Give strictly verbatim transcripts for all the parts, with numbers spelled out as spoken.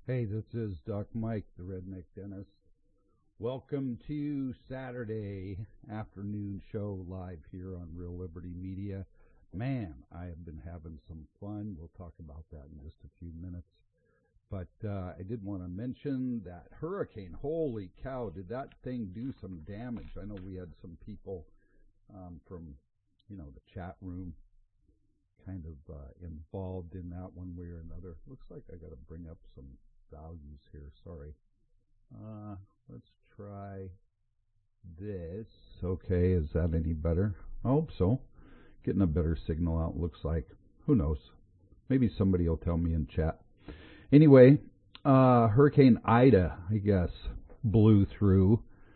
Hey, this is Doc Mike, the Redneck Dentist. Welcome to Saturday afternoon show live here on Real Liberty Media. Man, I have been having some fun. We'll talk about that in just a few minutes. But uh, I did want to mention that hurricane. Holy cow, did that thing do some damage? I know we had some people um, from, you know, the chat room kind of uh, involved in that one way or another. Looks like I got to bring up some values here. Sorry. Uh, let's try this. Okay, is that any better? I hope so. Getting a better signal out, looks like. Who knows? Maybe somebody will tell me in chat. Anyway, uh, Hurricane Ida, I guess, blew through.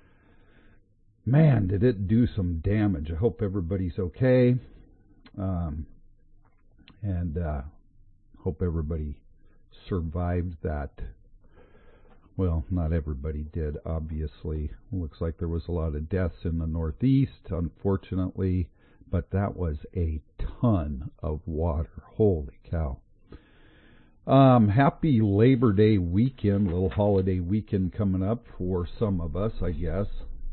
Man, did it do some damage. I hope everybody's okay. Um, and uh, hope everybody survived that. Well, not everybody did, obviously. Looks like there was a lot of deaths in the Northeast, unfortunately, but that was a ton of water. Holy cow. Um, happy Labor Day weekend, little holiday weekend coming up for some of us, I guess.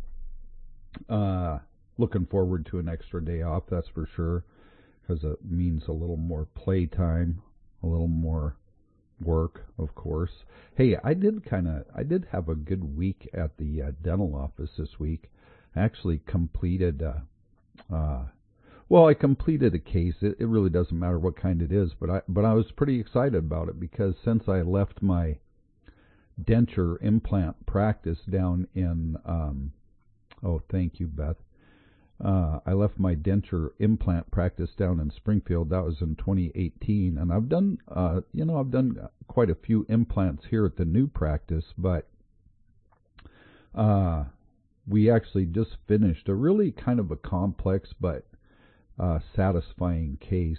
Uh, looking forward to an extra day off, that's for sure, because it means a little more playtime, a little more work, of course. Hey, I did kind of, I did have a good week at the uh, dental office this week. I actually completed, uh, uh, well, I completed a case. It, it really doesn't matter what kind it is, but I, but I was pretty excited about it because since I left my denture implant practice down in, um, oh, thank you, Beth. Uh, I left my denture implant practice down in Springfield. That was in twenty eighteen, and I've done, uh, you know, I've done quite a few implants here at the new practice. But uh, we actually just finished a really kind of a complex but uh, satisfying case.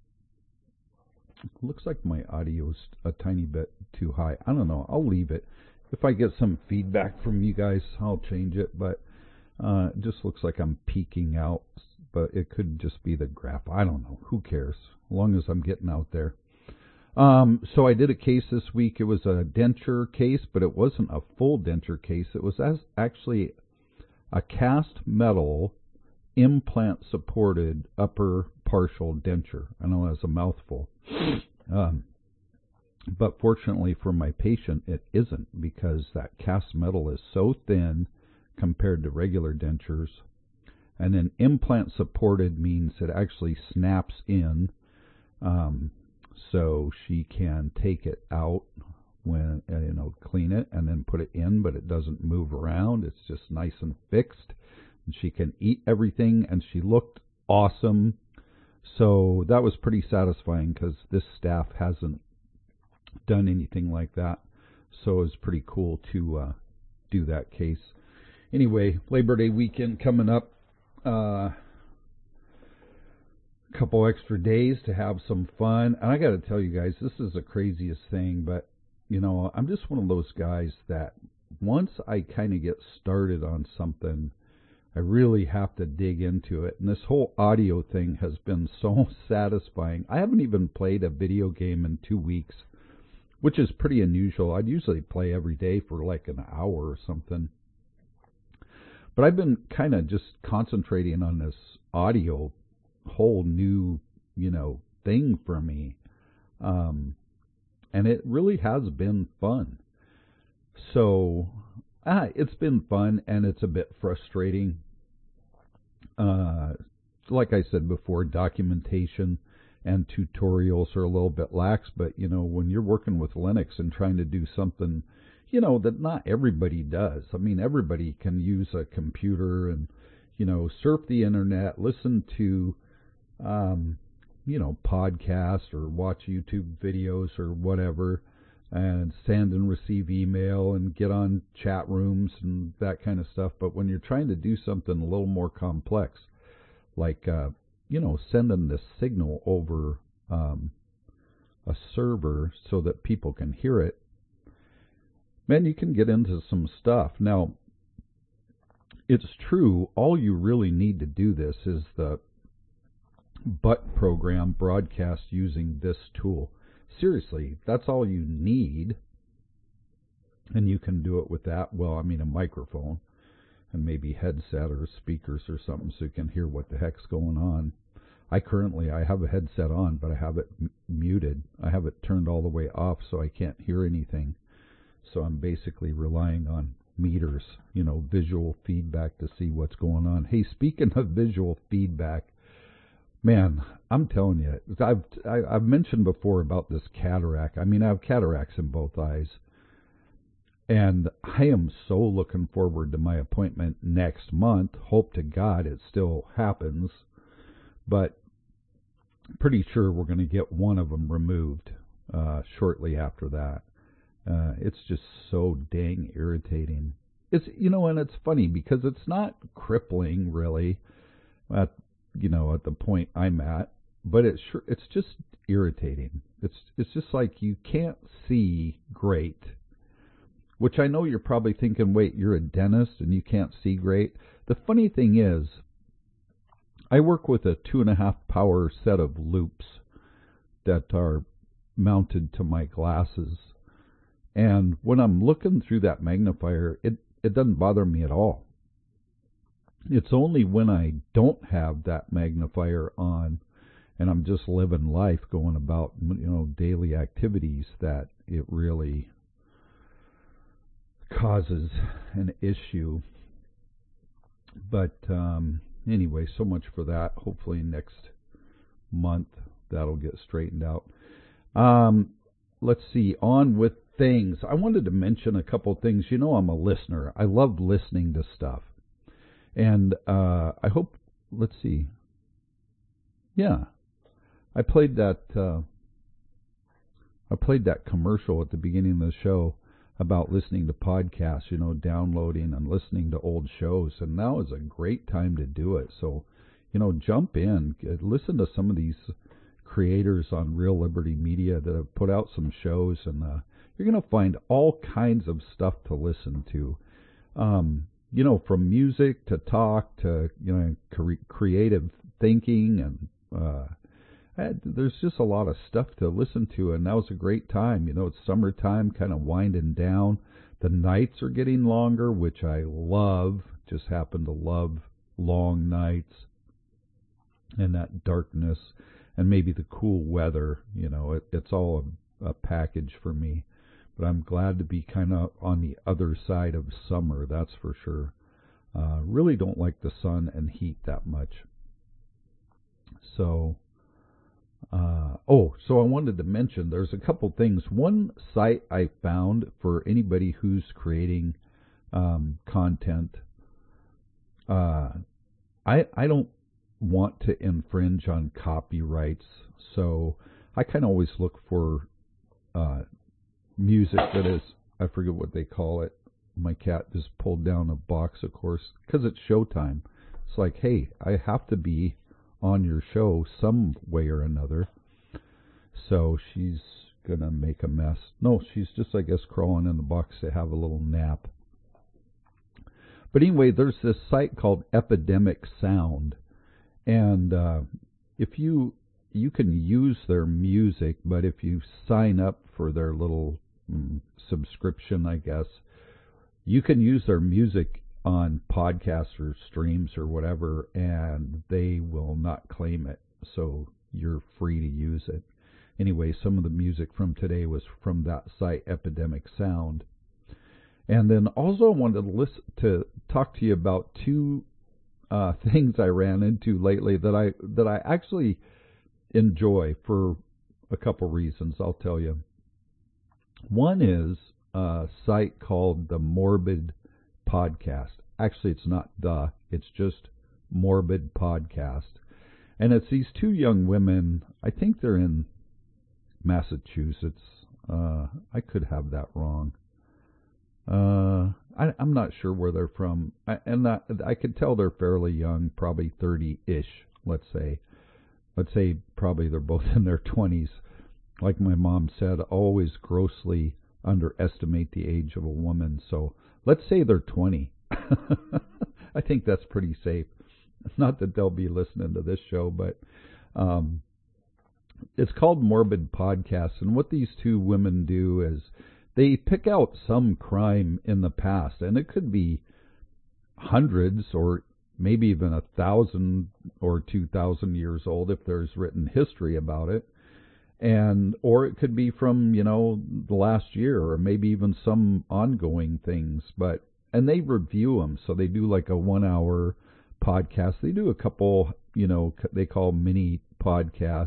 Looks like my audio's a tiny bit too high. I don't know. I'll leave it. If I get some feedback from you guys, I'll change it. But Uh, it just looks like I'm peeking out, but it could just be the graph. I don't know. Who cares? As long as I'm getting out there. Um, so I did a case this week. It was a denture case, but it wasn't a full denture case. It was as actually a cast metal implant-supported upper partial denture. I know that's a mouthful. Um, but fortunately for my patient, it isn't, because that cast metal is so thin compared to regular dentures. And then implant supported means it actually snaps in, um, so she can take it out when, uh, you know, clean it and then put it in, but it doesn't move around. It's just nice and fixed. And she can eat everything, and she looked awesome. So that was pretty satisfying because this staff hasn't done anything like that. So it was pretty cool to uh, do that case. Anyway, Labor Day weekend coming up. Uh, a couple extra days to have some fun. And I got to tell you guys, this is the craziest thing, but, you know, I'm just one of those guys that once I kind of get started on something, I really have to dig into it. And this whole audio thing has been so satisfying. I haven't even played a video game in two weeks, which is pretty unusual. I'd usually play every day for like an hour or something. But I've been kind of just concentrating on this audio, whole new, you know, thing for me. Um, and it really has been fun. So, ah, it's been fun, and it's a bit frustrating. Uh, like I said before, documentation and tutorials are a little bit lax, but, you know, when you're working with Linux and trying to do something, you know, that not everybody does. I mean, everybody can use a computer and, you know, surf the internet, listen to, um, you know, podcasts or watch YouTube videos or whatever, and send and receive email and get on chat rooms and that kind of stuff. But when you're trying to do something a little more complex, like, uh, you know, sending the signal over um, a server so that people can hear it, man, you can get into some stuff. Now, it's true, all you really need to do this is the B U T program broadcast using this tool. Seriously, that's all you need. And you can do it with that, well, I mean a microphone and maybe headset or speakers or something so you can hear what the heck's going on. I currently, I have a headset on, but I have it m- muted. I have it turned all the way off so I can't hear anything. So I'm basically relying on meters, you know, visual feedback to see what's going on. Hey, speaking of visual feedback, man, I'm telling you, I've I, I've mentioned before about this cataract. I mean, I have cataracts in both eyes. And I am so looking forward to my appointment next month. Hope to God it still happens. But pretty sure we're going to get one of them removed uh, shortly after that. Uh, it's just so dang irritating. It's, you know, and it's funny because it's not crippling really at, you know, at the point I'm at, but it's sure, it's just irritating. It's it's just like you can't see great. Which I know you're probably thinking, wait, you're a dentist and you can't see great. The funny thing is, I work with a two and a half power set of loops that are mounted to my glasses. And when I'm looking through that magnifier, it, it doesn't bother me at all. It's only when I don't have that magnifier on and I'm just living life, going about, you know, daily activities, that it really causes an issue. But um, anyway, so much for that. Hopefully next month that'll get straightened out. Um, let's see, on with things. I wanted to mention a couple things. You know, I'm a listener. I love listening to stuff. And uh, I hope, let's see. Yeah, I played that. Uh, I played that commercial at the beginning of the show about listening to podcasts, you know, downloading and listening to old shows, and now is a great time to do it. So, you know, jump in, listen to some of these creators on Real Liberty Media that have put out some shows, and uh, you're going to find all kinds of stuff to listen to. Um, you know, from music to talk to, you know, cre- creative thinking, and uh, there's just a lot of stuff to listen to, and now's a great time. You know, it's summertime, kind of winding down. The nights are getting longer, which I love. Just happen to love long nights and that darkness and maybe the cool weather. You know, it, it's all a, a package for me. But I'm glad to be kind of on the other side of summer, that's for sure. Uh, really don't like the sun and heat that much. So... Uh, oh, so I wanted to mention there's a couple things. One site I found for anybody who's creating um, content. Uh, I I don't want to infringe on copyrights, so I kind of always look for uh, music that is, I forget what they call it. My cat just pulled down a box, of course, because it's showtime. It's like, hey, I have to be on your show some way or another. So she's going to make a mess. No, she's just, I guess, crawling in the box to have a little nap. But anyway, there's this site called Epidemic Sound. And uh, if you, you can use their music, but if you sign up for their little mm, subscription, I guess, you can use their music on podcasts or streams or whatever, and they will not claim it, so you're free to use it. Anyway, some of the music from today was from that site, Epidemic Sound. And then also I wanted to listen to talk to you about two uh, things I ran into lately that I that I actually enjoy for a couple reasons. I'll tell you. One is a site called the Morbid Podcast. Actually, it's not the, it's just Morbid Podcast. And it's these two young women, I think they're in Massachusetts. Uh, I could have that wrong. Uh, I, I'm not sure where they're from. I, and that, I could tell they're fairly young, probably thirty-ish, let's say. Let's say probably they're both in their twenties. Like my mom said, always grossly underestimate the age of a woman. So let's say they're twenty. I think that's pretty safe. Not that they'll be listening to this show, but um, it's called Morbid Podcasts. And what these two women do is they pick out some crime in the past, and it could be hundreds or maybe even a thousand or two thousand years old if there's written history about it. And or it could be from, you know, the last year, or maybe even some ongoing things. But and they review them, so they do like a one-hour podcast. They do a couple, you know, they call mini podcasts,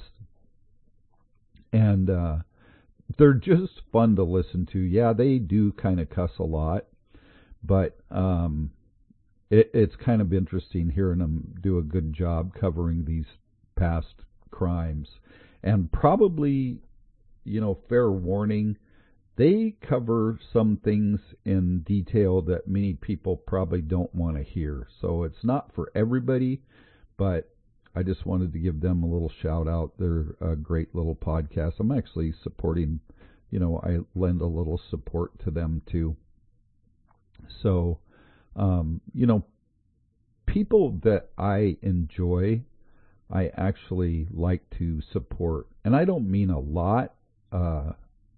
and uh, they're just fun to listen to. Yeah, they do kind of cuss a lot, but um, it, it's kind of interesting hearing them do a good job covering these past crimes. And probably, you know, fair warning, they cover some things in detail that many people probably don't want to hear. So it's not for everybody, but I just wanted to give them a little shout out. They're a great little podcast. I'm actually supporting, you know, I lend a little support to them too. So, um, you know, people that I enjoy, I actually like to support. And I don't mean a lot. Uh,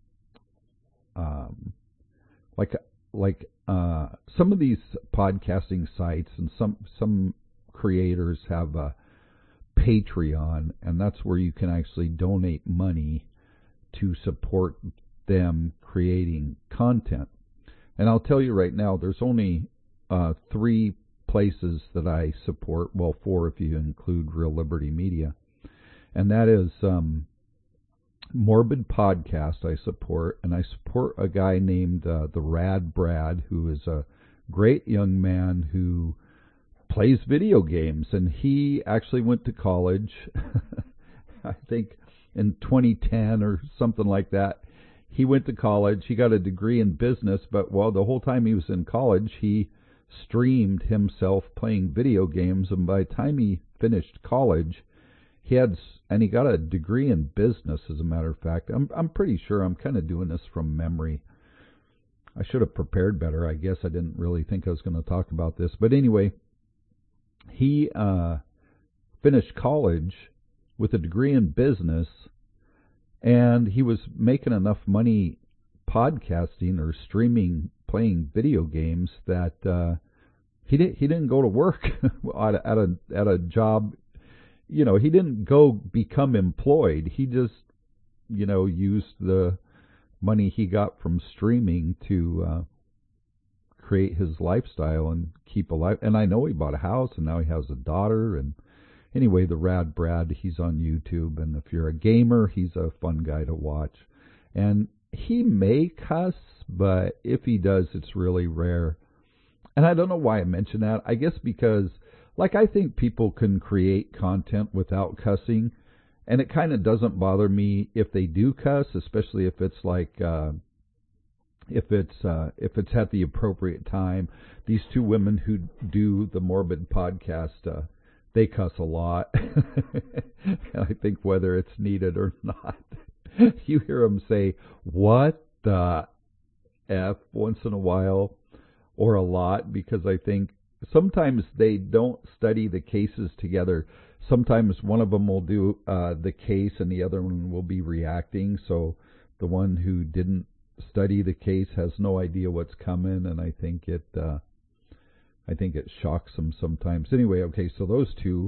um, like like uh, some of these podcasting sites and some some creators have a Patreon, and that's where you can actually donate money to support them creating content. And I'll tell you right now, there's only uh, three places that I support, well, four if you include Real Liberty Media, and that is um, Morbid Podcast I support, and I support a guy named uh, the Rad Brad, who is a great young man who plays video games, and he actually went to college, I think in twenty ten or something like that. He went to college, he got a degree in business, but while the whole time he was in college, he streamed himself playing video games, and by the time he finished college, he had, and he got a degree in business, as a matter of fact. I'm I'm pretty sure, I'm kind of doing this from memory. I should have prepared better. I guess I didn't really think I was going to talk about this. But anyway, he uh, finished college with a degree in business, and he was making enough money podcasting or streaming, playing video games, that uh, he didn't he didn't go to work at a, at a at a job. You know, he didn't go become employed. He just, you know, used the money he got from streaming to uh, create his lifestyle and keep alive. And I know he bought a house, and now he has a daughter. And anyway, the Rad Brad, he's on YouTube, and if you're a gamer, he's a fun guy to watch. And he may cuss, but if he does, it's really rare. And I don't know why I mention that. I guess because, like, I think people can create content without cussing, and it kind of doesn't bother me if they do cuss, especially if it's like, uh, if it's uh, if it's at the appropriate time. These two women who do the Morbid Podcast, uh, they cuss a lot, and I think whether it's needed or not, you hear them say, "What the F?" once in a while, or a lot, because I think sometimes they don't study the cases together. Sometimes one of them will do uh, the case and the other one will be reacting. So the one who didn't study the case has no idea what's coming, and I think it, uh, I think it shocks them sometimes. Anyway, okay, so those two,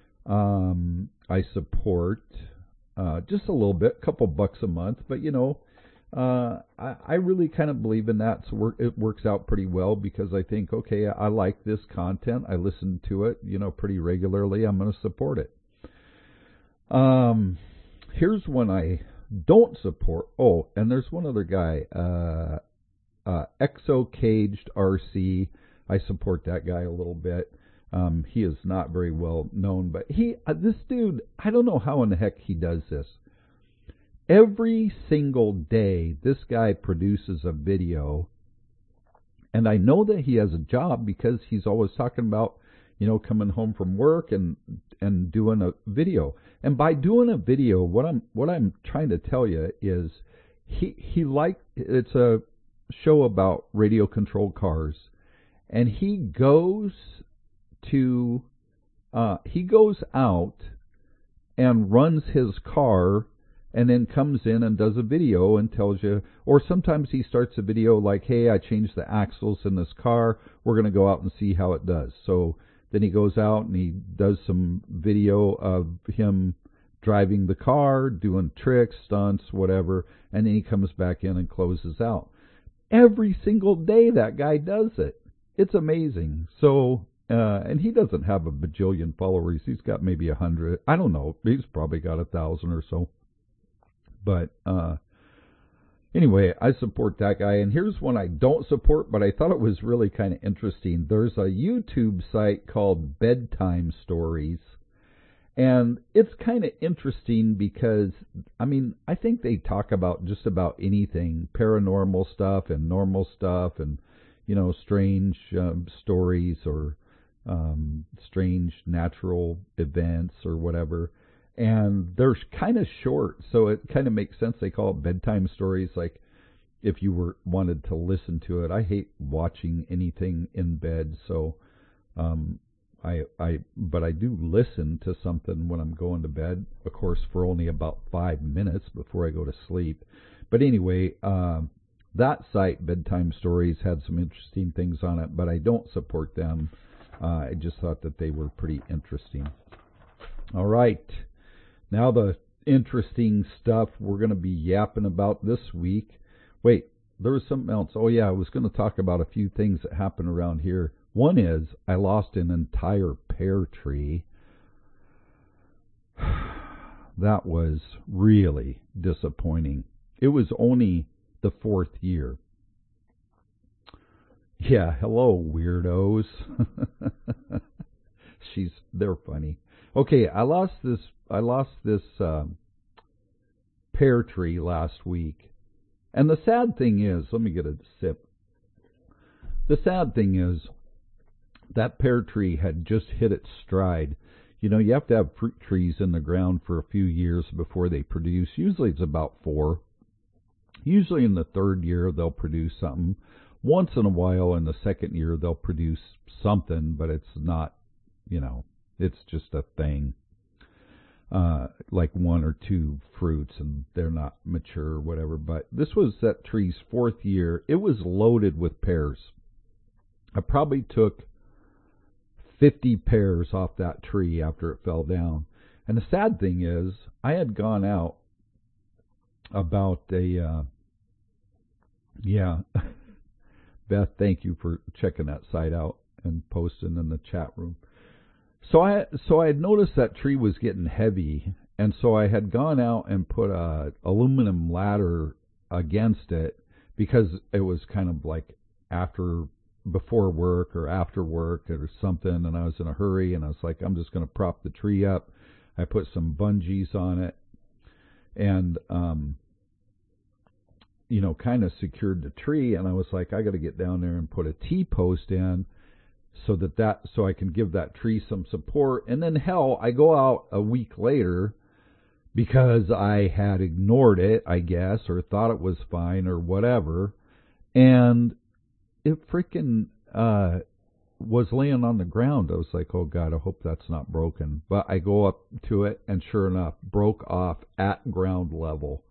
um, I support uh, just a little bit, a couple bucks a month, but you know. Uh, I, I really kind of believe in that, so it works out pretty well, because I think, okay, I like this content, I listen to it, you know, pretty regularly, I'm going to support it. Um, here's one I don't support. Oh, and there's one other guy, uh, uh, Exocaged R C. I support that guy a little bit. Um, he is not very well known, but he, uh, this dude, I don't know how in the heck he does this. Every single day, this guy produces a video, and I know that he has a job because he's always talking about, you know, coming home from work and and doing a video. And by doing a video, what I'm what I'm trying to tell you is he he like it's a show about radio controlled cars, and he goes to uh, he goes out and runs his car and then comes in and does a video and tells you, or sometimes he starts a video like, hey, I changed the axles in this car, we're going to go out and see how it does. So then he goes out and he does some video of him driving the car, doing tricks, stunts, whatever, and then he comes back in and closes out. Every single day that guy does it. It's amazing. So, uh, and he doesn't have a bajillion followers. He's got maybe a hundred. I don't know. He's probably got a thousand or so. But uh, anyway, I support that guy. And here's one I don't support, but I thought it was really kind of interesting. There's a YouTube site called Bedtime Stories. And it's kind of interesting because, I mean, I think they talk about just about anything, paranormal stuff and normal stuff and, you know, strange um, stories or um, strange natural events or whatever. And they're kind of short, so it kind of makes sense. They call it bedtime stories, like if you were wanted to listen to it. I hate watching anything in bed, so um, I, I, but I do listen to something when I'm going to bed, of course, for only about five minutes before I go to sleep. But anyway, uh, that site, Bedtime Stories, had some interesting things on it, but I don't support them. Uh, I just thought that they were pretty interesting. All right. Now the interesting stuff we're going to be yapping about this week. Wait, there was something else. Oh, yeah, I was going to talk about a few things that happen around here. One is I lost an entire pear tree. That was really disappointing. It was only the fourth year. Yeah, hello, weirdos. She's they're funny. Okay, I lost this I lost this uh, pear tree last week. And the sad thing is, let me get a sip. The sad thing is that pear tree had just hit its stride. You know, you have to have fruit trees in the ground for a few years before they produce. Usually it's about four. Usually in the third year they'll produce something. Once in a while in the second year they'll produce something, but it's not, you know, it's just a thing. Uh, like one or two fruits and they're not mature or whatever. But this was that tree's fourth year. It was loaded with pears. I probably took fifty pears off that tree after it fell down. And the sad thing is, I had gone out about a, uh, yeah, Beth, thank you for checking that site out and posting in the chat room. So I so I had noticed that tree was getting heavy, and so I had gone out and put a aluminum ladder against it because it was kind of like after before work or after work or something, and I was in a hurry, and I was like, I'm just going to prop the tree up. I put some bungees on it, and um, you know, kind of secured the tree, and I was like, I got to get down there and put a T-post in. So that, that so I can give that tree some support. And then, hell, I go out a week later because I had ignored it, I guess, or thought it was fine or whatever. And it freaking uh, was laying on the ground. I was like, oh, God, I hope that's not broken. But I go up to it, and sure enough, broke off at ground level.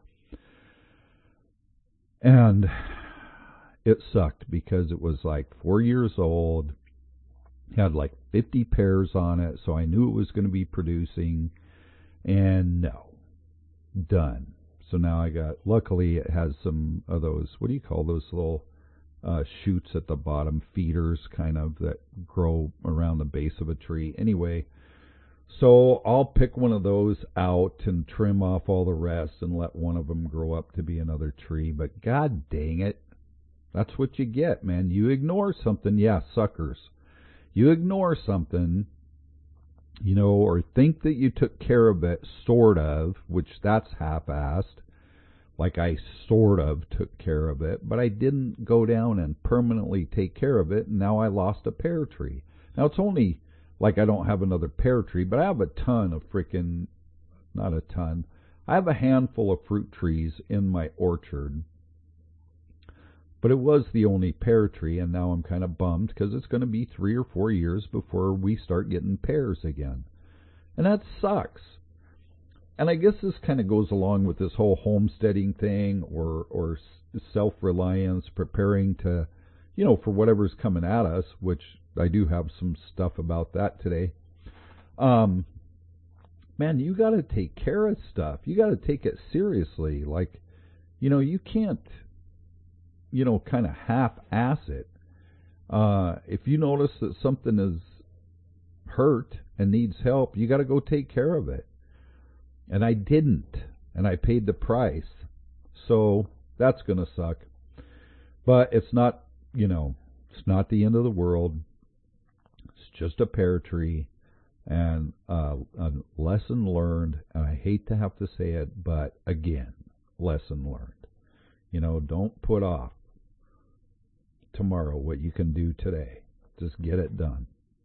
And it sucked because it was like four years old. Had like fifty pears on it, so I knew it was going to be producing, and no, done. So now I got, luckily it has some of those, what do you call those little uh, shoots at the bottom, feeders kind of, that grow around the base of a tree. Anyway, so I'll pick one of those out and trim off all the rest and let one of them grow up to be another tree. But god dang it, that's what you get, man. You ignore something, yeah, suckers. You ignore something, you know, or think that you took care of it, sort of, which that's half-assed, like I sort of took care of it, but I didn't go down and permanently take care of it, and now I lost a pear tree. Now, it's only like I don't have another pear tree, but I have a ton of freaking, not a ton, I have a handful of fruit trees in my orchard. But it was the only pear tree, and now I'm kind of bummed because it's going to be three or four years before we start getting pears again. And that sucks. and I guess this kind of goes along with this whole homesteading thing, or or self-reliance, preparing to, you know, for whatever's coming at us, which I do have some stuff about that today. Um, man, you got to take care of stuff. You got to take it seriously. Like, you know, you can't, you know, kind of half-ass it. Uh, if you notice that something is hurt and needs help, you got to go take care of it. And I didn't, and I paid the price. So that's going to suck. But it's not, you know, it's not the end of the world. It's just a pear tree, and uh, a lesson learned. And I hate to have to say it, but again, lesson learned. You know, don't put off tomorrow what you can do today. Just get it done.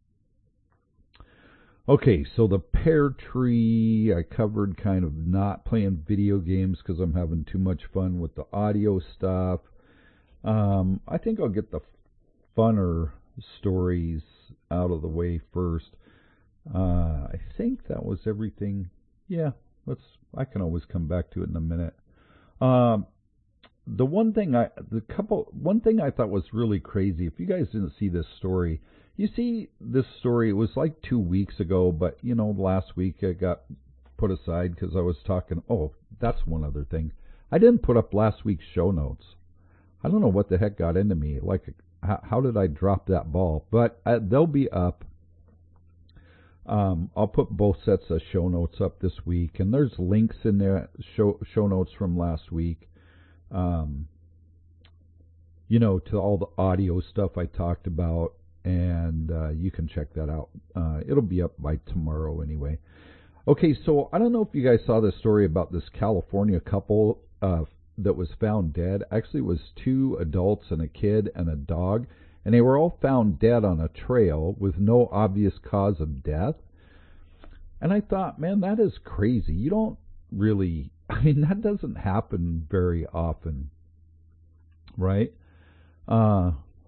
Okay, so the pear tree, I covered kind of not playing video games because I'm having too much fun with the audio stuff. Um, I think I'll get the funner stories out of the way first. Uh, I think that was everything. Yeah, let's. I can always come back to it in a minute. Um, the one thing I, the couple, one thing I thought was really crazy. If you guys didn't see this story, you see this story. It was like two weeks ago, but you know, last week it got put aside because I was talking. Oh, that's one other thing. I didn't put up last week's show notes. I don't know what the heck got into me. Like, how, how did I drop that ball? But uh, they'll be up. Um, I'll put both sets of show notes up this week, and there's links in there, show show notes from last week. Um, you know, to all the audio stuff I talked about, and uh, you can check that out. Uh, it'll be up by tomorrow anyway. Okay, so I don't know if you guys saw this story about this California couple uh, that was found dead. Actually, it was two adults and a kid and a dog, and they were all found dead on a trail with no obvious cause of death. And I thought, man, that is crazy. You don't really, I mean, that doesn't happen very often, right? Uh,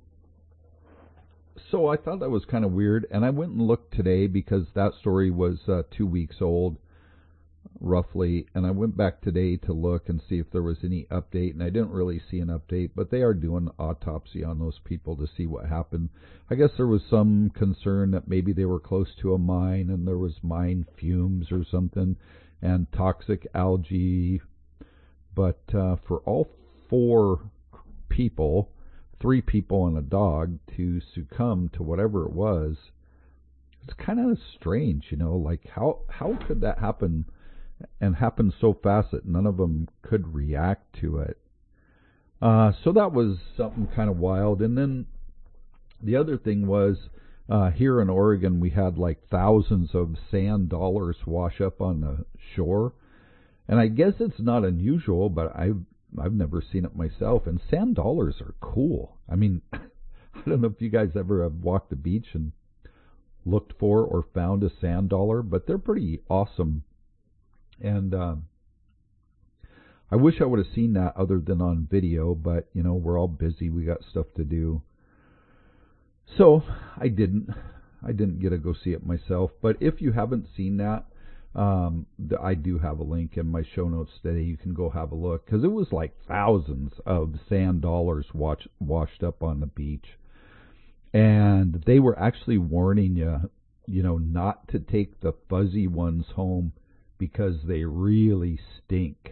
so I thought that was kind of weird, and I went and looked today because that story was uh, two weeks old, roughly, and I went back today to look and see if there was any update, and I didn't really see an update, but they are doing autopsy on those people to see what happened. I guess there was some concern that maybe they were close to a mine and there was mine fumes or something and toxic algae, but uh, for all four people, three people and a dog, to succumb to whatever it was, it's kind of strange, you know, like how how could that happen and happen so fast that none of them could react to it. Uh, so that was something kind of wild. And then the other thing was, uh, here in Oregon, we had like thousands of sand dollars wash up on the shore. And I guess it's not unusual, but I've, I've never seen it myself. And sand dollars are cool. I mean, I don't know if you guys ever have walked the beach and looked for or found a sand dollar, but they're pretty awesome. And uh, I wish I would have seen that other than on video, but, you know, we're all busy. We got stuff to do. So I didn't. I didn't get to go see it myself. But if you haven't seen that, um, I do have a link in my show notes today. You can go have a look, because it was like thousands of sand dollars watch, washed up on the beach. And they were actually warning you, you know, not to take the fuzzy ones home, because they really stink.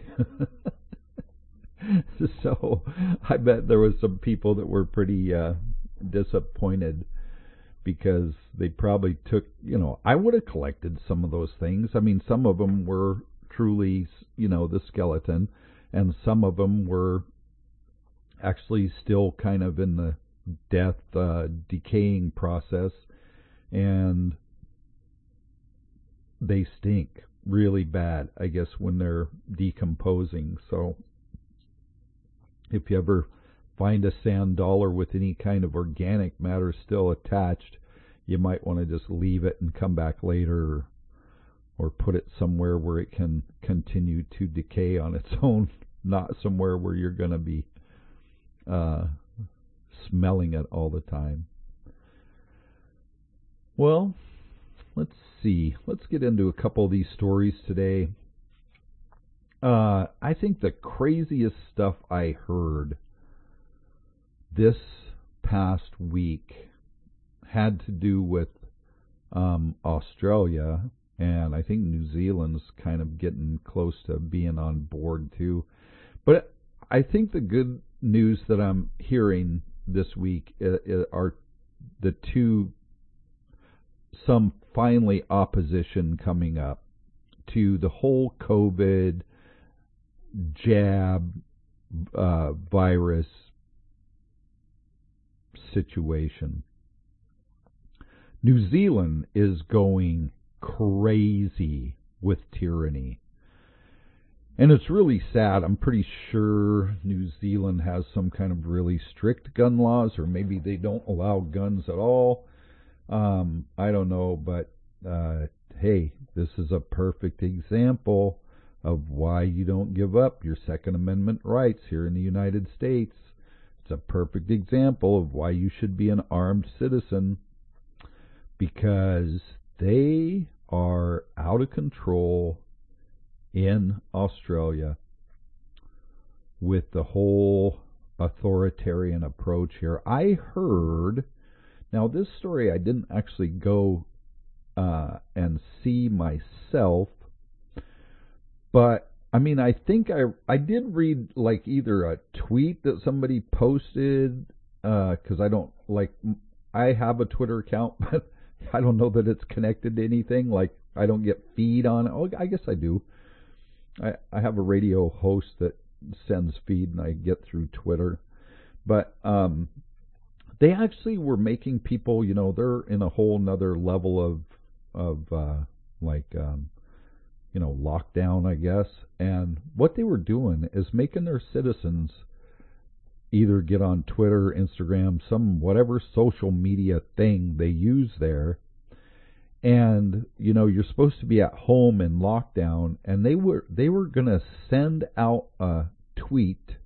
So I bet there was some people that were pretty uh, disappointed, because they probably took, you know, I would have collected some of those things. I mean, some of them were truly, you know, the skeleton, and some of them were actually still kind of in the death, uh, decaying process, and they stink really bad, I guess, when they're decomposing. So if you ever find a sand dollar with any kind of organic matter still attached, you might want to just leave it and come back later, or, or put it somewhere where it can continue to decay on its own, not somewhere where you're going to be uh, smelling it all the time. Well, let's see. Let's get into a couple of these stories today. Uh, I think the craziest stuff I heard this past week had to do with um, Australia, and I think New Zealand's kind of getting close to being on board too. But I think the good news that I'm hearing this week are the two, some finally opposition coming up to the whole COVID jab uh, virus situation. New Zealand is going crazy with tyranny. And it's really sad. I'm pretty sure New Zealand has some kind of really strict gun laws, or maybe they don't allow guns at all. Um, I don't know, but uh, hey, this is a perfect example of why you don't give up your Second Amendment rights here in the United States. It's a perfect example of why you should be an armed citizen, because they are out of control in Australia with the whole authoritarian approach here. I heard, now this story I didn't actually go uh, and see myself, but I mean, I think I I did read like either a tweet that somebody posted, because uh, I don't, like, I have a Twitter account, but I don't know that it's connected to anything. Like, I don't get feed on it. Oh, I guess I do. I, I have a radio host that sends feed, and I get through Twitter. But um, they actually were making people, you know, they're in a whole nother level of, of uh, like, um, you know, lockdown, I guess. And what they were doing is making their citizens either get on Twitter, Instagram, some whatever social media thing they use there. And, you know, you're supposed to be at home in lockdown, and they were they were going to send out a tweet.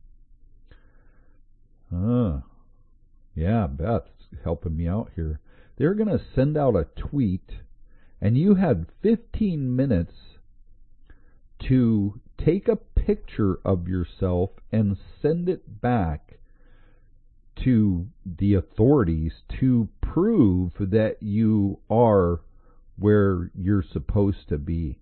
Ah, yeah, Beth's helping me out here. They're going to send out a tweet, and you had fifteen minutes to take a picture of yourself and send it back to the authorities to prove that you are where you're supposed to be.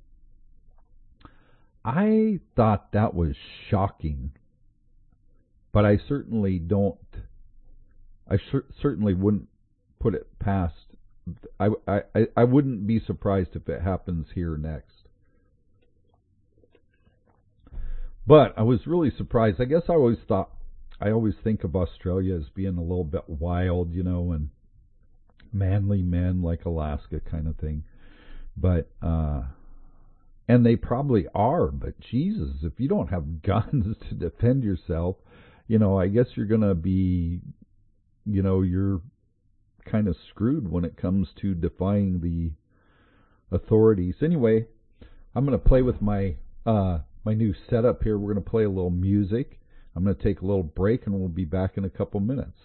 I thought that was shocking, but I certainly don't, I cer- certainly wouldn't put it past, I, I, I wouldn't be surprised if it happens here next. But I was really surprised. I guess I always thought, I always think of Australia as being a little bit wild, you know, and manly men like Alaska kind of thing. But, uh, and they probably are, but Jesus, if you don't have guns to defend yourself, you know, I guess you're going to be, you know, you're kind of screwed when it comes to defying the authorities. Anyway, I'm going to play with my, uh, my new setup here. We're going to play a little music. I'm going to take a little break, and we'll be back in a couple minutes.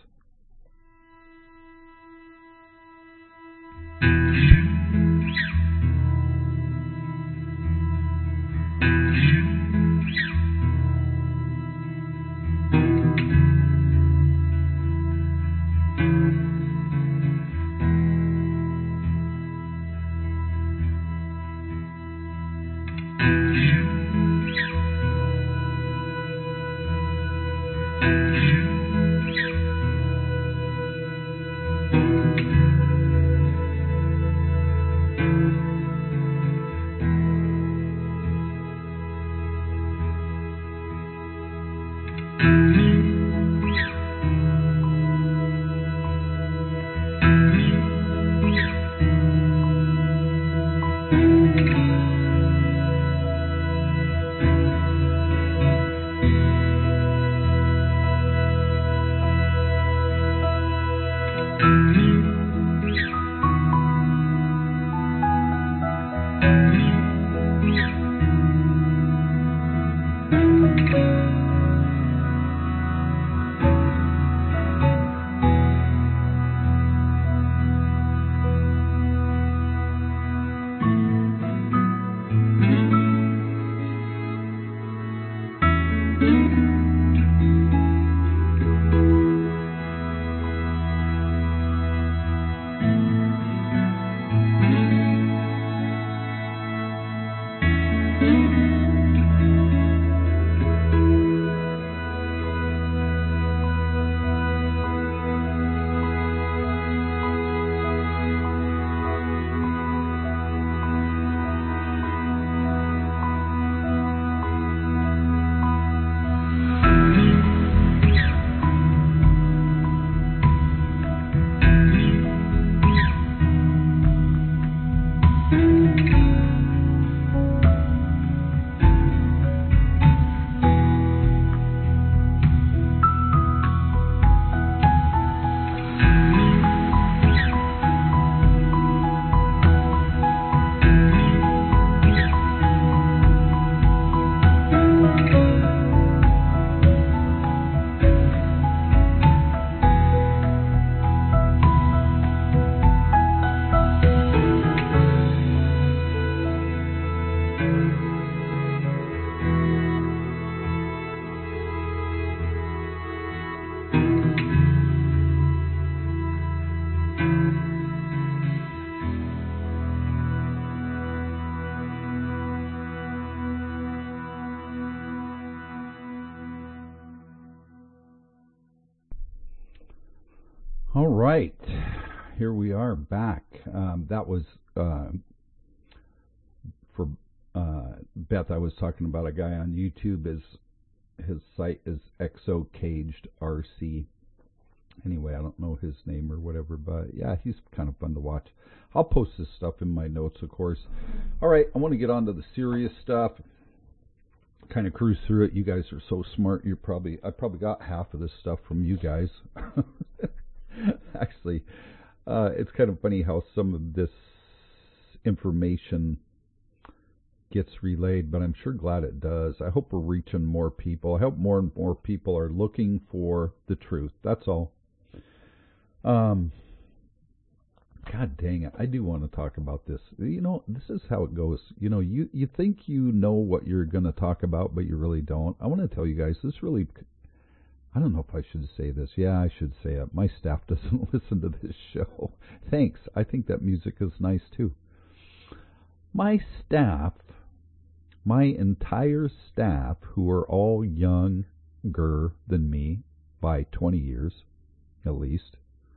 All right, here we are back. Um, that was uh, for uh, Beth. I was talking about a guy on YouTube. His his site is Exocaged R C. Anyway, I don't know his name or whatever, but yeah, he's kind of fun to watch. I'll post this stuff in my notes, of course. All right, I want to get on to the serious stuff. Kind of cruise through it. You guys are so smart. You're probably I probably got half of this stuff from you guys. Actually, uh, it's kind of funny how some of this information gets relayed, but I'm sure glad it does. I hope we're reaching more people. I hope more and more people are looking for the truth. That's all. Um, God dang it, I do want to talk about this. You know, this is how it goes. You know, you, you think you know what you're going to talk about, but you really don't. I want to tell you guys, this really... I don't know if I should say this. Yeah, I should say it. My staff doesn't listen to this show. Thanks. I think that music is nice too. My staff, my entire staff, who are all younger than me by twenty years at least,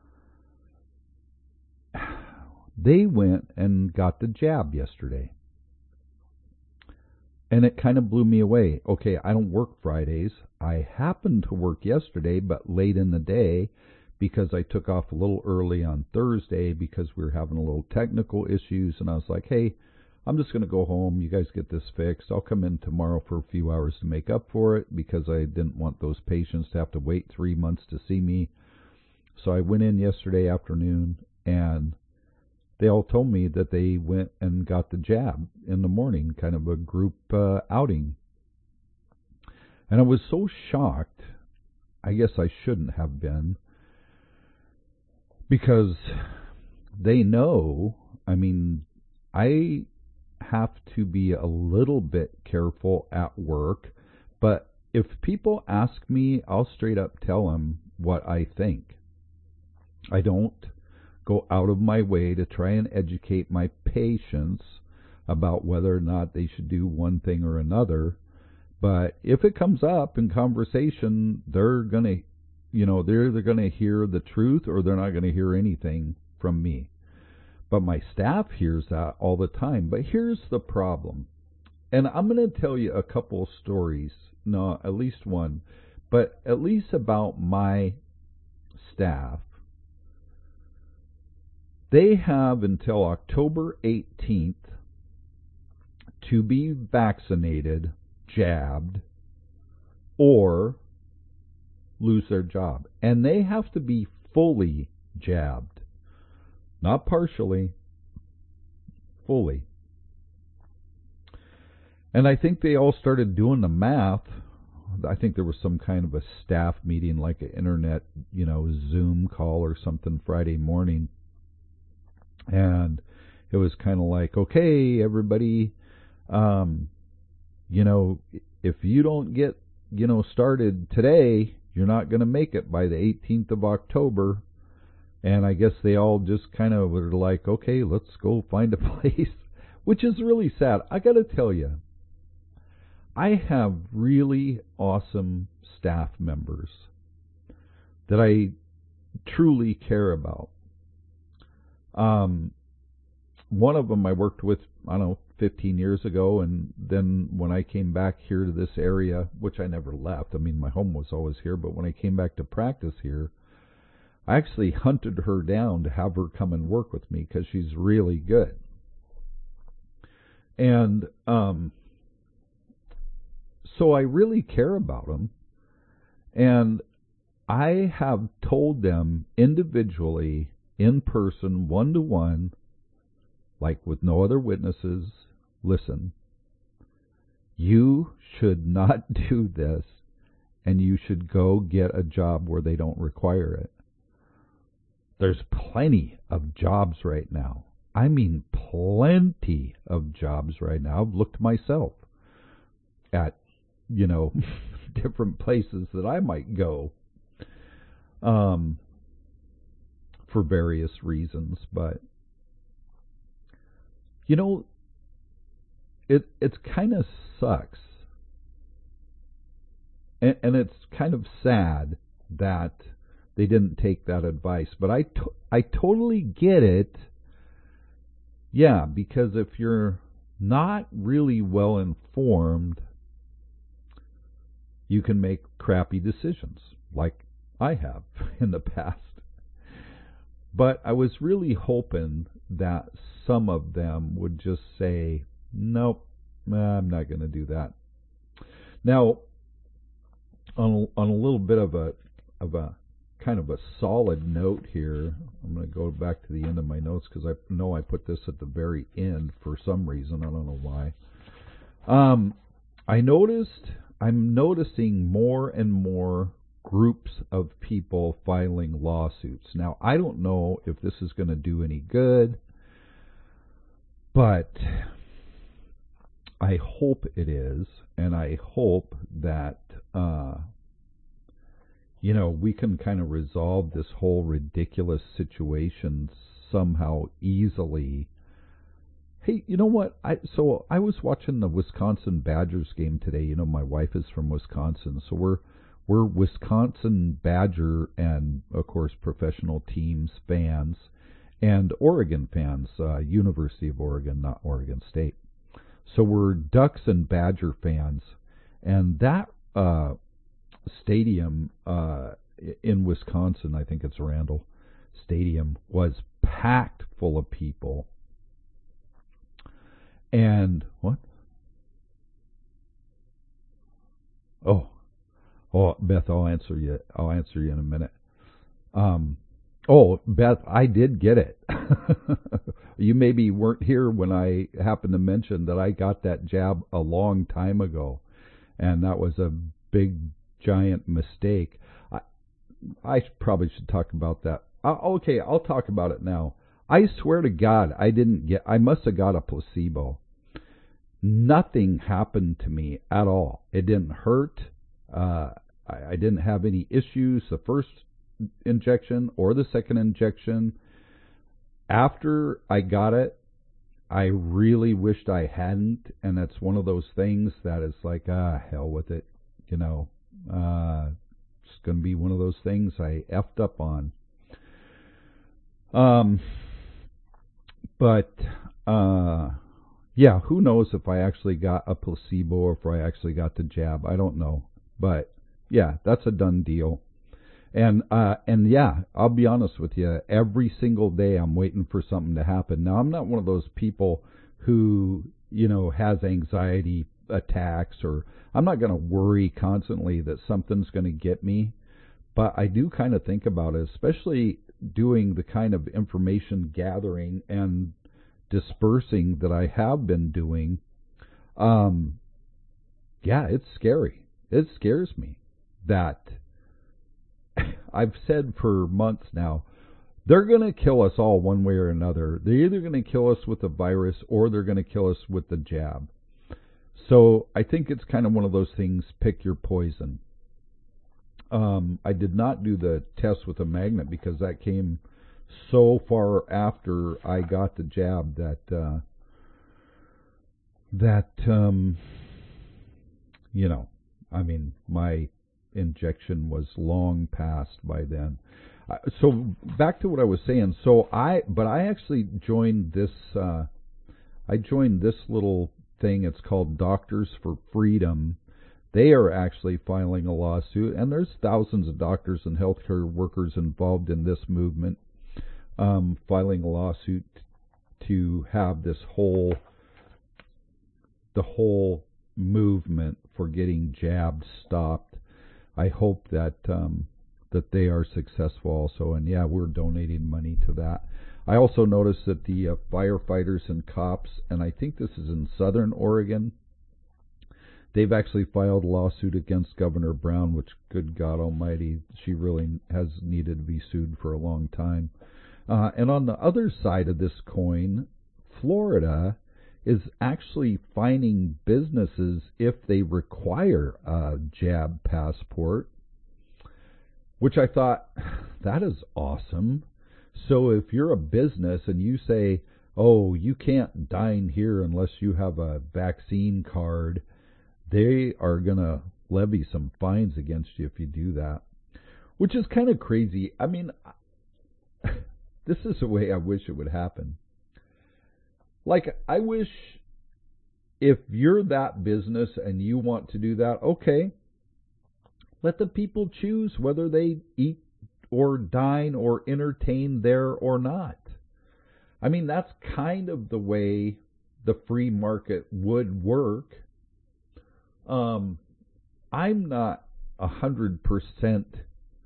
they went and got the jab yesterday. And it kind of blew me away. Okay, I don't work Fridays. I happened to work yesterday, but late in the day, because I took off a little early on Thursday because we were having a little technical issues. And I was like, hey, I'm just going to go home. You guys get this fixed. I'll come in tomorrow for a few hours to make up for it because I didn't want those patients to have to wait three months to see me. So I went in yesterday afternoon, and they all told me that they went and got the jab in the morning, kind of a group uh, outing. And I was so shocked. I guess I shouldn't have been, because they know, I mean, I have to be a little bit careful at work, but if people ask me, I'll straight up tell them what I think. I don't go out of my way to try and educate my patients about whether or not they should do one thing or another. But if it comes up in conversation, they're going to, you know, they're either going to hear the truth or they're not going to hear anything from me. But my staff hears that all the time. But here's the problem. And I'm going to tell you a couple stories, no, at least one, but at least about my staff. They have until October eighteenth to be vaccinated, jabbed, or lose their job. And they have to be fully jabbed, not partially, fully. And I think they all started doing the math. I think there was some kind of a staff meeting, like an internet, you know, Zoom call or something Friday morning. And it was kind of like, okay, everybody, um, you know, if you don't get, you know, started today, you're not going to make it by the eighteenth of October. And I guess they all just kind of were like, okay, let's go find a place, which is really sad. I got to tell you, I have really awesome staff members that I truly care about. Um, one of them I worked with, I don't know, fifteen years ago, and then when I came back here to this area, which I never left, I mean, my home was always here, but when I came back to practice here, I actually hunted her down to have her come and work with me because she's really good. And um, so I really care about them, and I have told them individually, in person, one-to-one, like with no other witnesses, listen, you should not do this, and you should go get a job where they don't require it. There's plenty of jobs right now. I mean plenty of jobs right now. I've looked myself at, you know, different places that I might go. Um... for various reasons, but you know, it it's kind of sucks, and, and it's kind of sad that they didn't take that advice. But I, to- I totally get it. Yeah, because if you're not really well informed, you can make crappy decisions, like I have in the past. But I was really hoping that some of them would just say, nope, I'm not going to do that. Now, on a, on a little bit of a of a kind of a solid note here, I'm going to go back to the end of my notes because I know I put this at the very end for some reason. I don't know why. Um, I noticed, I'm noticing more and more groups of people filing lawsuits. Now, I don't know if this is going to do any good, but I hope it is, and I hope that uh, you know, we can kind of resolve this whole ridiculous situation somehow easily. Hey, you know what? I so I was watching the Wisconsin Badgers game today. You know, my wife is from Wisconsin, so we're we're Wisconsin Badger and of course professional teams fans and Oregon fans, uh, University of Oregon, not Oregon State. So we're Ducks and Badger fans, and that uh, stadium uh, in Wisconsin, I think it's Randall Stadium, was packed full of people. And what? Oh, oh, Beth, I'll answer you. I'll answer you in a minute. Um, oh, Beth, I did get it. You maybe weren't here when I happened to mention that I got that jab a long time ago, and that was a big, giant mistake. I, I probably should talk about that. Uh, okay, I'll talk about it now. I swear to God, I didn't get. I must have got a placebo. Nothing happened to me at all. It didn't hurt. Uh, I, I didn't have any issues the first injection or the second injection. After I got it, I really wished I hadn't, and it's one of those things that is like, ah, hell with it. You know, uh, it's going to be one of those things I effed up on. Um, but, uh, yeah, who knows if I actually got a placebo or if I actually got the jab. I don't know. But, yeah, that's a done deal. And, uh, and yeah, I'll be honest with you, every single day I'm waiting for something to happen. Now, I'm not one of those people who, you know, has anxiety attacks, or I'm not going to worry constantly that something's going to get me. But I do kind of think about it, especially doing the kind of information gathering and dispersing that I have been doing. Um, yeah, it's scary. It scares me that I've said for months now, they're going to kill us all one way or another. They're either going to kill us with the virus or they're going to kill us with the jab. So I think it's kind of one of those things, pick your poison. Um, I did not do the test with a magnet because that came so far after I got the jab that, uh, that, um, you know, I mean, my injection was long past by then. Uh, so back to what I was saying. So I, but I actually joined this, uh, I joined this little thing. It's called Doctors for Freedom. They are actually filing a lawsuit, and there's thousands of doctors and healthcare workers involved in this movement, um, filing a lawsuit to have this whole, the whole movement for getting jabs stopped. I hope that um, that they are successful also, and yeah, we're donating money to that. I also noticed that the uh, firefighters and cops, and I think this is in Southern Oregon, they've actually filed a lawsuit against Governor Brown, which, good God Almighty, she really has needed to be sued for a long time. Uh, and on the other side of this coin, Florida is actually fining businesses if they require a jab passport, which I thought, that is awesome. So if you're a business and you say, oh, you can't dine here unless you have a vaccine card, they are going to levy some fines against you if you do that. which is kind of crazy. I mean, this is the way I wish it would happen. Like, I wish if you're that business and you want to do that, okay, let the people choose whether they eat or dine or entertain there or not. I mean, that's kind of the way the free market would work. Um, I'm not a hundred percent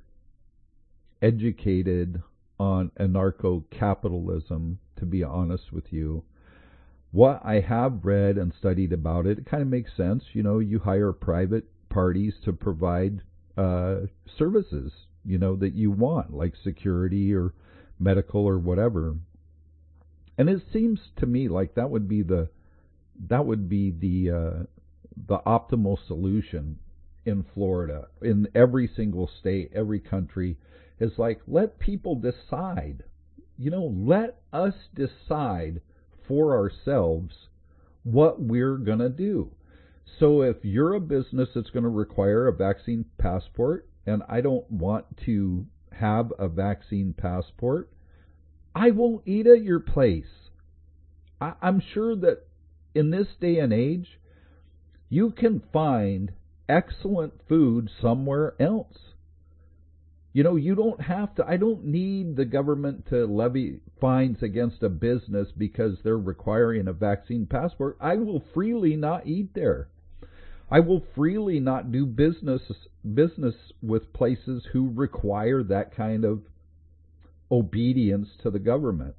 educated on anarcho-capitalism, to be honest with you. What I have read and studied about it, it kind of makes sense. You know, you hire private parties to provide uh, services, you know, that you want, like security or medical or whatever. And it seems to me like that would be the that would be the uh, the optimal solution in Florida, in every single state, every country. Is like, let people decide. You know, let us decide for ourselves what we're going to do. So if you're a business that's going to require a vaccine passport, and I don't want to have a vaccine passport, I won't eat at your place. I, I'm sure that in this day and age, you can find excellent food somewhere else. You know, you don't have to, I don't need the government to levy fines against a business because they're requiring a vaccine passport. I will freely not eat there. I will freely not do business business with places who require that kind of obedience to the government.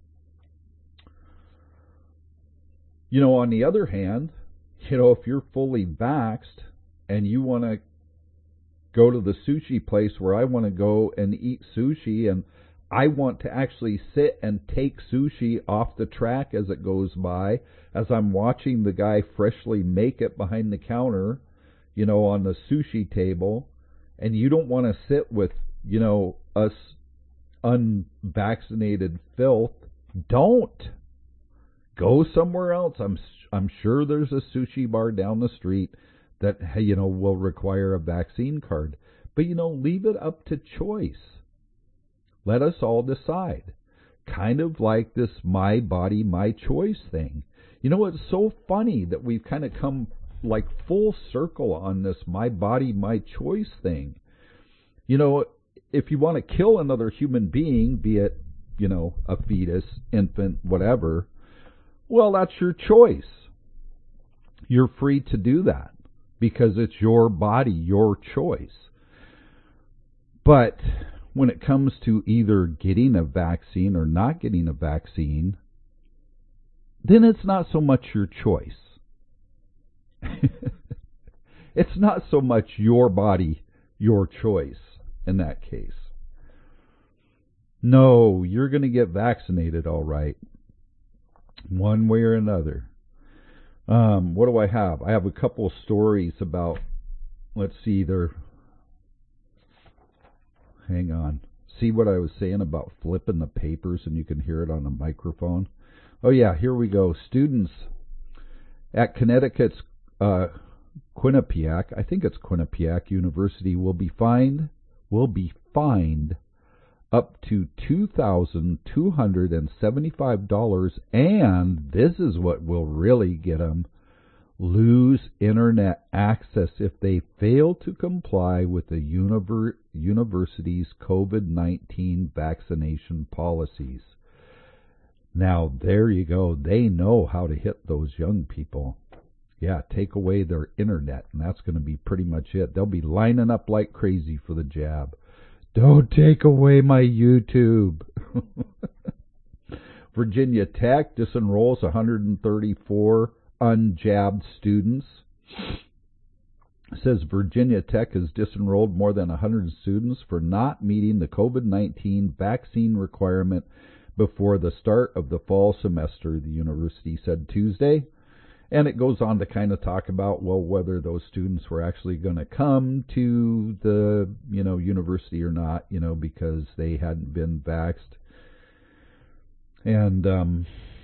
You know, on the other hand, you know, if you're fully vaxxed and you want to go to the sushi place where I want to go and eat sushi, and I want to actually sit and take sushi off the track as it goes by, as I'm watching the guy freshly make it behind the counter, you know, on the sushi table, and you don't want to sit with, you know, us unvaccinated filth, don't. Go somewhere else. I'm I'm sure there's a sushi bar down the street that, you know, will require a vaccine card. But, you know, leave it up to choice. Let us all decide. Kind of like this my body, my choice thing. You know, it's so funny that we've kind of come like full circle on this my body, my choice thing. You know, if you want to kill another human being, be it, you know, a fetus, infant, whatever, well, that's your choice. You're free to do that because it's your body, your choice. But when it comes to either getting a vaccine or not getting a vaccine, then it's not so much your choice. It's not so much your body, your choice in that case. No, you're going to get vaccinated, all right. One way or another. Um, what do I have? I have a couple of stories about, let's see, they're, hang on. See what I was saying about flipping the papers and you can hear it on the microphone? Oh yeah, here we go. Students at Connecticut's uh, Quinnipiac, I think it's Quinnipiac University, will be fined, will be fined up to two thousand two hundred seventy-five dollars, and this is what will really get them, lose internet access if they fail to comply with the univer- university's COVID nineteen vaccination policies. Now, there you go. They know how to hit those young people. Yeah, take away their internet, and that's going to be pretty much it. They'll be lining up like crazy for the jab. Don't take away my YouTube. Virginia Tech disenrolls one hundred thirty-four unjabbed students. It says Virginia Tech has disenrolled more than one hundred students for not meeting the COVID nineteen vaccine requirement before the start of the fall semester, the university said Tuesday. And it goes on to kind of talk about, well, whether those students were actually going to come to the, you know, university or not, you know, because they hadn't been vaxxed. And, um,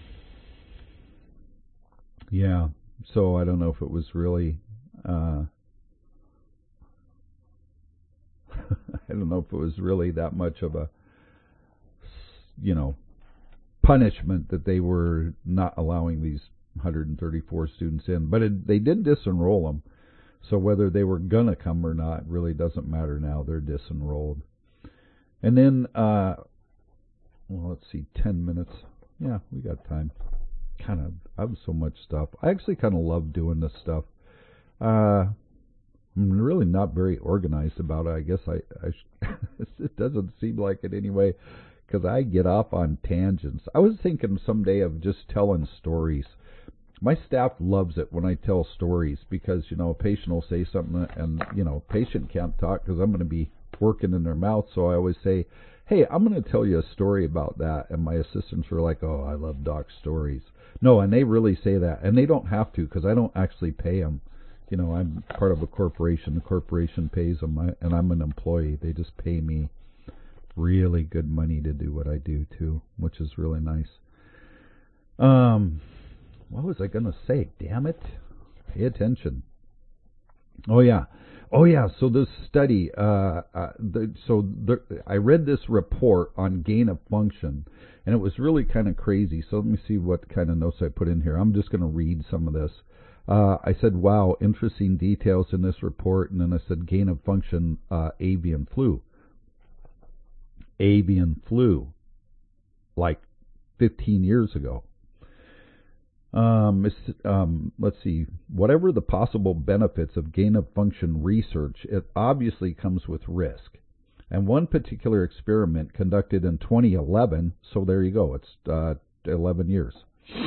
yeah, so I don't know if it was really, uh, I don't know if it was really that much of a, you know, punishment that they were not allowing these one hundred thirty-four students in. But it, they did disenroll them. So whether they were going to come or not really doesn't matter now. They're disenrolled. And then, uh, well, let's see, ten minutes. Yeah, we got time. Kind of, I have so much stuff. I actually kind of love doing this stuff. Uh, I'm really not very organized about it. I guess I, I sh- it doesn't seem like it anyway, because I get off on tangents. I was thinking someday of just telling stories. My staff loves it when I tell stories because, you know, a patient will say something and, you know, patient can't talk because I'm going to be working in their mouth. So I always say, hey, I'm going to tell you a story about that. And my assistants are like, oh, I love Doc's stories. No, and they really say that. And they don't have to because I don't actually pay them. You know, I'm part of a corporation. The corporation pays them, and I'm an employee. They just pay me really good money to do what I do, too, which is really nice. Um, what was I going to say? Damn it. Pay attention. Oh, yeah. Oh, yeah. So this study, uh, uh, the, so the, I read this report on gain of function, and it was really kind of crazy. So let me see what kind of notes I put in here. I'm just going to read some of this. Uh, I said, wow, interesting details in this report. And then I said, gain of function, uh, avian flu. Avian flu, like fifteen years ago. Um, um, let's see, whatever the possible benefits of gain of function research, it obviously comes with risk. And one particular experiment conducted in twenty eleven, so there you go, it's uh, eleven years.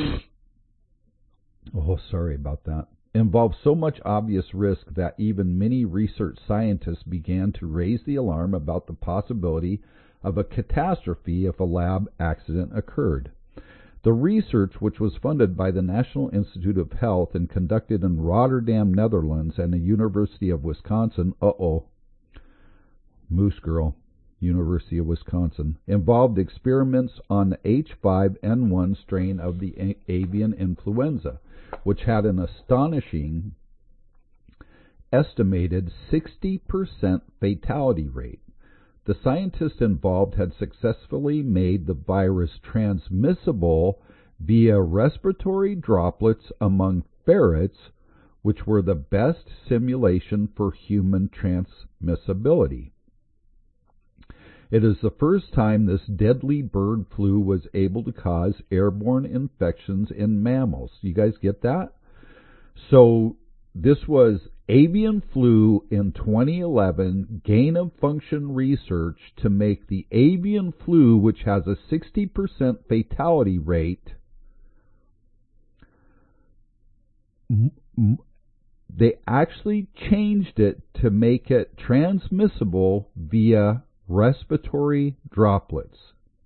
Oh, sorry about that. Involved so much obvious risk that even many research scientists began to raise the alarm about the possibility of a catastrophe if a lab accident occurred. The research, which was funded by the National Institute of Health and conducted in Rotterdam, Netherlands, and the University of Wisconsin, uh-oh, Moose Girl, University of Wisconsin, involved experiments on the H five N one strain of the a- avian influenza, which had an astonishing estimated sixty percent fatality rate. The scientists involved had successfully made the virus transmissible via respiratory droplets among ferrets, which were the best simulation for human transmissibility. It is the first time this deadly bird flu was able to cause airborne infections in mammals. You guys get that? So this was avian flu in twenty eleven, gain of function research to make the avian flu, which has a sixty percent fatality rate, they actually changed it to make it transmissible via respiratory droplets.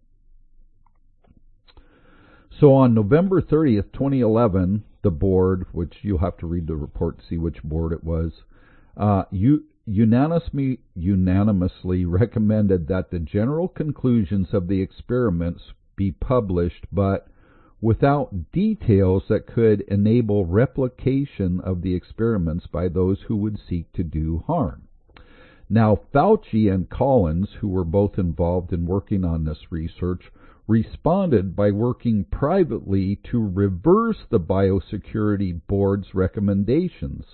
So on November thirtieth, twenty eleven, the board, which you'll have to read the report to see which board it was, uh, you, unanimously, unanimously recommended that the general conclusions of the experiments be published, but without details that could enable replication of the experiments by those who would seek to do harm. Now, Fauci and Collins, who were both involved in working on this research, responded by working privately to reverse the Biosecurity Board's recommendations,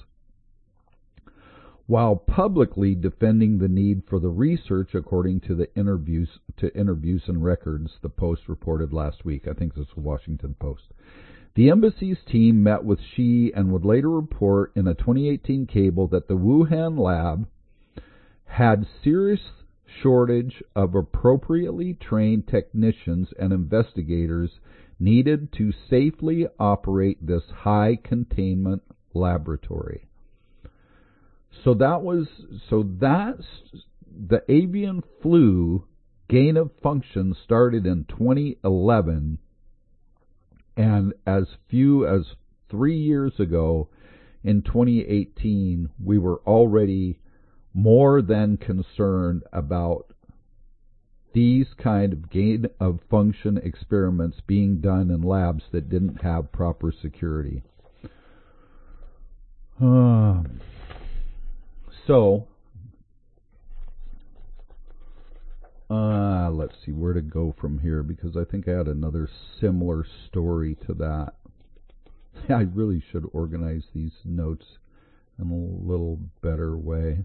while publicly defending the need for the research, according to the interviews to interviews and records the Post reported last week. I think this was Washington Post. The embassy's team met with Xi and would later report in a twenty eighteen cable that the Wuhan lab had serious shortage of appropriately trained technicians and investigators needed to safely operate this high containment laboratory. So that was so that's the avian flu gain of function started in twenty eleven, and as few as three years ago in twenty eighteen we were already more than concerned about these kind of gain of function experiments being done in labs that didn't have proper security. Uh, so, let's see where to go from here, because I think I had another similar story to that. I really should organize these notes in a little better way.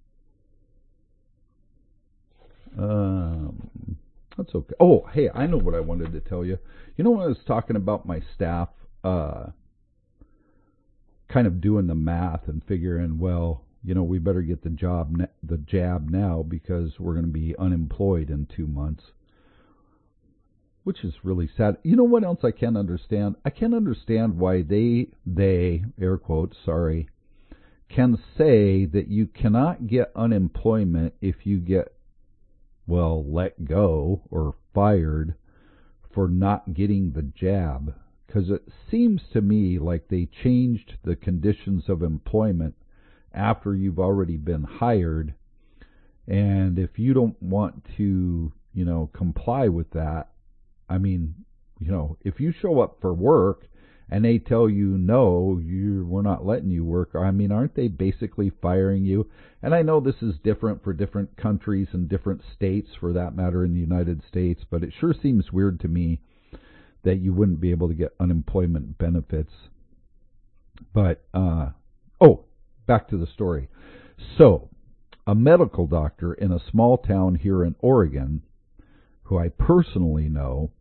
Um, that's okay. Oh, hey, I know what I wanted to tell you. You know when I was talking about my staff uh, kind of doing the math and figuring, well, you know, we better get the job, the jab now because we're going to be unemployed in two months, which is really sad. You know what else I can't understand? I can't understand why they, they, air quotes, sorry, can say that you cannot get unemployment if you get, well, let go or fired for not getting the jab. Because it seems to me like they changed the conditions of employment after you've already been hired, and if you don't want to, you know, comply with that, I mean, you know, if you show up for work and they tell you no, you we're not letting you work, I mean, aren't they basically firing you? And I know this is different for different countries and different states, for that matter, in the United States, but it sure seems weird to me that you wouldn't be able to get unemployment benefits. But uh oh back to the story. So, a medical doctor in a small town here in Oregon, who I personally know,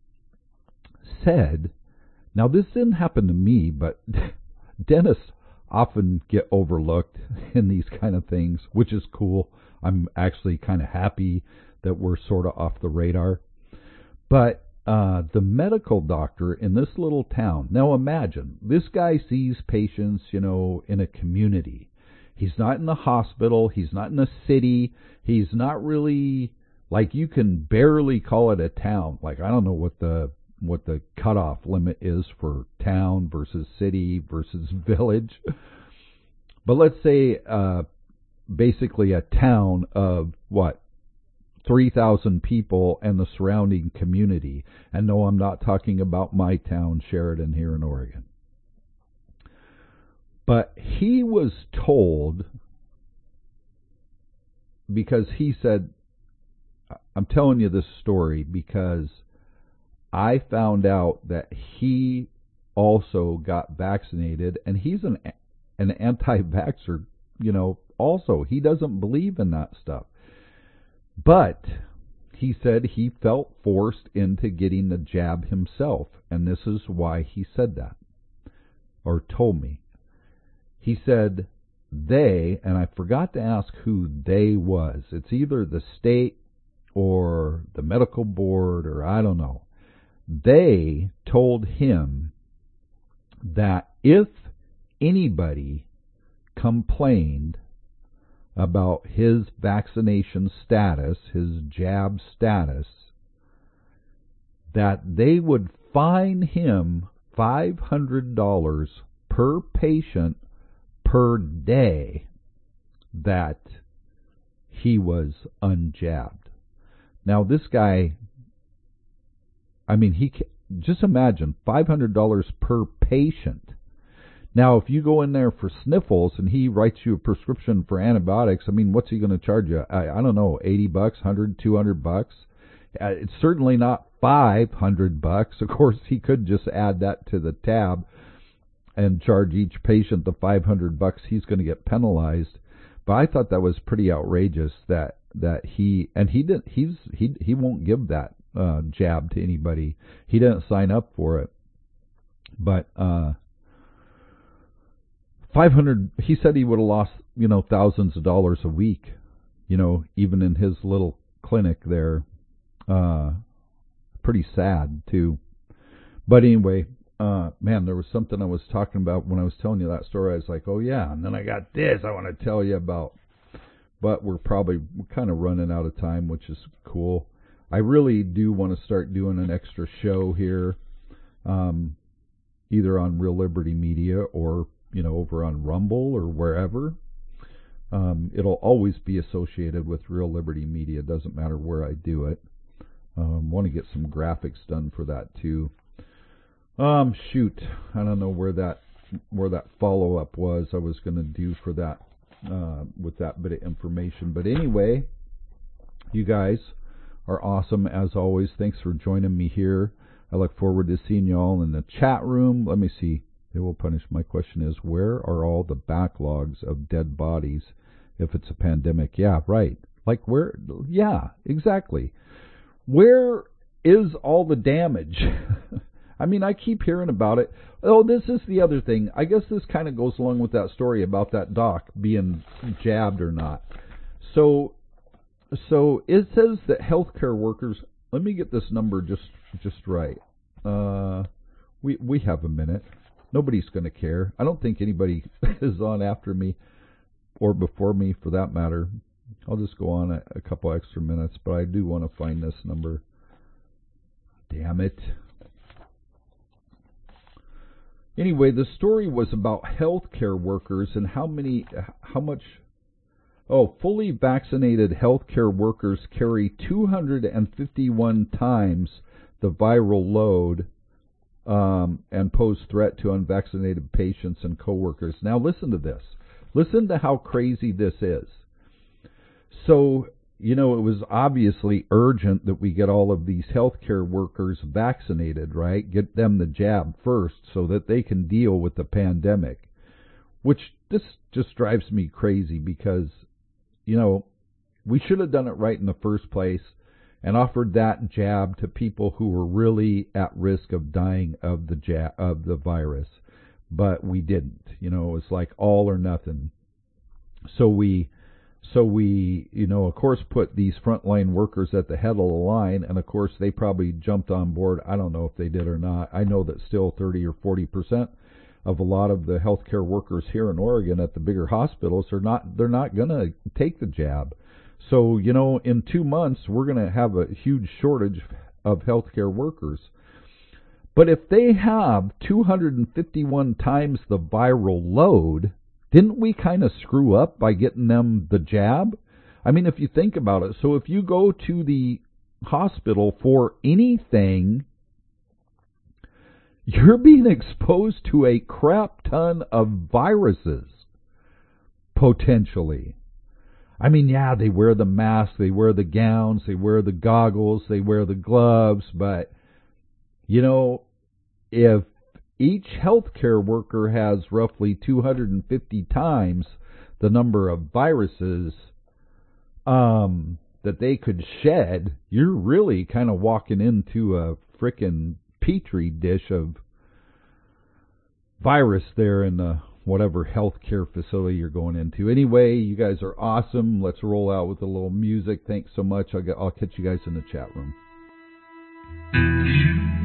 said, now this didn't happen to me, but dentists often get overlooked in these kind of things, which is cool. I'm actually kind of happy that we're sort of off the radar. But Uh, the medical doctor in this little town. Now imagine, this guy sees patients, you know, in a community. He's not in the hospital. He's not in a city. He's not really, like, you can barely call it a town. Like, I don't know what the what the cutoff limit is for town versus city versus village. But let's say uh, basically a town of, what, three thousand people and the surrounding community. And no, I'm not talking about my town, Sheridan, here in Oregon. But he was told, because he said, I'm telling you this story because I found out that he also got vaccinated, and he's an an anti-vaxxer, you know, also. He doesn't believe in that stuff. But he said he felt forced into getting the jab himself, and this is why he said that, or told me. He said they, and I forgot to ask who they was. It's either the state or the medical board, or I don't know. They told him that if anybody complained about his vaccination status, his jab status, that they would fine him five hundred dollars per patient per day that he was unjabbed. Now this guy, I mean, he just imagine five hundred dollars per patient. Now, if you go in there for sniffles and he writes you a prescription for antibiotics, I mean, what's he going to charge you? I, I don't know, eighty bucks, one hundred, two hundred bucks. Uh, it's certainly not five hundred bucks. Of course, he could just add that to the tab and charge each patient the five hundred bucks. He's going to get penalized. But I thought that was pretty outrageous that that he and he didn't. He's he he won't give that uh, jab to anybody. He didn't sign up for it. But uh, five hundred. He said he would have lost, you know, thousands of dollars a week. You know, even in his little clinic there. Uh, pretty sad too. But anyway, uh, man, there was something I was talking about when I was telling you that story. I was like, oh yeah, and then I got this I want to tell you about. But we're probably we're kind of running out of time, which is cool. I really do want to start doing an extra show here, um, either on Real Liberty Media or, you know, over on Rumble or wherever. Um, it'll always be associated with Real Liberty Media. It doesn't matter where I do it. Um, want to get some graphics done for that too. Um, shoot, I don't know where that where that follow up was. I was going to do for that uh, with that bit of information. But anyway, you guys are awesome as always. Thanks for joining me here. I look forward to seeing you all in the chat room. Let me see. They will punish. My question is, where are all the backlogs of dead bodies if it's a pandemic? Yeah, right. Like where? Yeah, exactly. Where is all the damage? I mean, I keep hearing about it. Oh, this is the other thing. I guess this kind of goes along with that story about that doc being jabbed or not. So, so it says that healthcare workers. Let me get this number just just right. Uh, we we have a minute. Nobody's going to care. I don't think anybody is on after me or before me, for that matter. I'll just go on a, a couple extra minutes, but I do want to find this number. Damn it. Anyway, the story was about healthcare workers and how many, how much, oh, fully vaccinated healthcare workers carry two hundred fifty-one times the viral load um, and pose threat to unvaccinated patients and coworkers. Now listen to this. Listen to how crazy this is. So, you know, it was obviously urgent that we get all of these healthcare workers vaccinated, right? Get them the jab first so that they can deal with the pandemic, which this just drives me crazy because, you know, we should have done it right in the first place and offered that jab to people who were really at risk of dying of the jab, of the virus, but we didn't. You know, it was like all or nothing. So we So we, you know, of course, put these frontline workers at the head of the line, and of course, they probably jumped on board. I don't know if they did or not. I know that still thirty or forty percent of a lot of the healthcare workers here in Oregon at the bigger hospitals are not, they're not going to take the jab. So, you know, in two months, we're going to have a huge shortage of healthcare workers. But if they have two hundred fifty-one times the viral load, didn't we kind of screw up by getting them the jab? I mean, if you think about it, so if you go to the hospital for anything, you're being exposed to a crap ton of viruses, potentially. I mean, yeah, they wear the masks, they wear the gowns, they wear the goggles, they wear the gloves, but, you know, if each healthcare worker has roughly two hundred fifty times the number of viruses um, that they could shed, you're really kind of walking into a frickin' petri dish of virus there in the whatever healthcare facility you're going into. Anyway, you guys are awesome. Let's roll out with a little music. Thanks so much. I'll, get, I'll catch you guys in the chat room.